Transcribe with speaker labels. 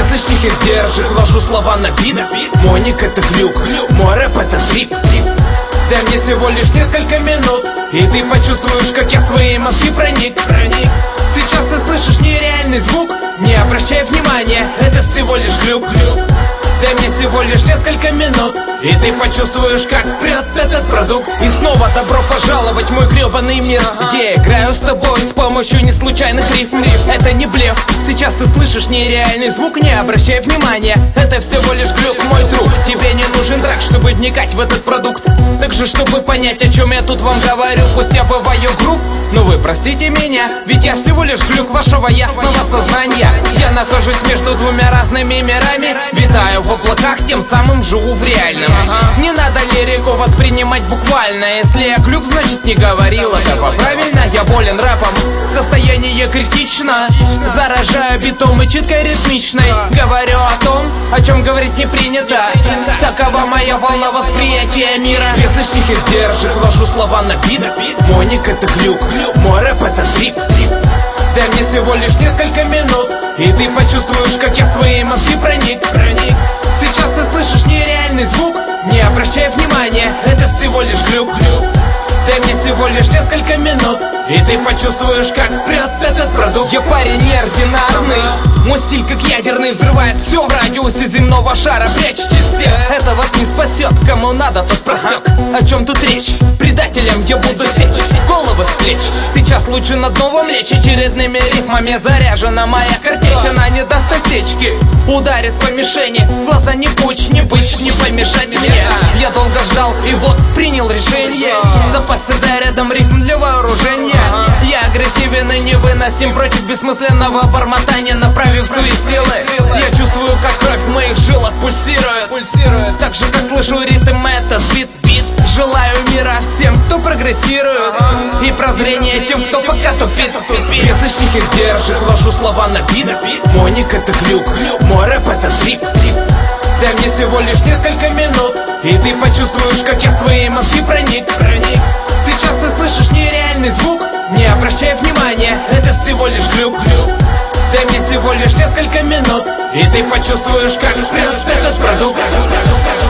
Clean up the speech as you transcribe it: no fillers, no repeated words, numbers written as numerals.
Speaker 1: Кисточник сдержек, вложу слова на бит. Мой ник это глюк, мой рэп это трип. Дай мне всего лишь несколько минут, и ты почувствуешь, как я в твои мозги проник. Сейчас ты слышишь нереальный звук, не обращай внимания, это всего лишь глюк. Дай мне всего лишь несколько минут, и ты почувствуешь, как прет этот продукт. И снова добро пожаловать в мой гребаный мир, где я играю с тобой с помощью неслучайных рифм. Это не блеф, сейчас ты слышишь нереальный звук, не обращай внимания, это всего лишь глюк, мой друг. Тебе не нужен драк, чтобы вникать в этот продукт. Также, чтобы понять, о чем я тут вам говорю, пусть я бываю груб, но вы простите меня, ведь я всего лишь глюк вашего ясного сознания. Я нахожусь между двумя разными мирами, витаю в облаках, тем самым живу в реальном. Не надо лирику воспринимать буквально. Если я глюк, значит не говорил этого правильно. Я болен рэпом, состояние критично, заражаю битом и читкой ритмичной. Говорю о том, о чем говорить не принято. Такова моя волна восприятия мира. Кисточник сдержек, вложу слова на бит. Мой ник это глюк, мой рэп это трип. Дай мне всего лишь несколько минут, и ты почувствуешь, как я в твои мозги проник. Сейчас ты слышишь нереальный звук, не обращай внимания, это всего лишь глюк. Дай мне всего лишь несколько минут, и ты почувствуешь, как прет этот продукт. Я парень неординарный, мой стиль как ядерный, взрывает все в радиусе земного шара. Прячьтесь все, это вас не спасет, кому надо, тот просек. О чем тут речь? Предателям я буду сечь головы с плеч. Сейчас лучше над новым лечь, очередными рифмами заряжена моя картечь. Она не даст осечки, ударит по мишени. Глаза не пучь, не бычь, не помешать мне. Я долго ждал и вот принял решение. Запасся зарядом рифм для вооружения. Я агрессивен и невыносим против бессмысленного бормотания, направив свои силы. Я чувствую, как кровь в моих жилах пульсирует, так же, как слышу ритм этот бит. Желаю мира всем, кто прогрессирует, и прозрение тем, кто пока тупит. Кисточник сдержек, вложу слова на бит. Мой ник это глюк, мой рэп это трип. Дай мне всего лишь несколько минут, и ты почувствуешь, как я в твои мозги проник. Сейчас ты слышишь нереальный звук, не обращай внимания, это всего лишь глюк. Дай мне всего лишь несколько минут, и ты почувствуешь, как прет этот продукт.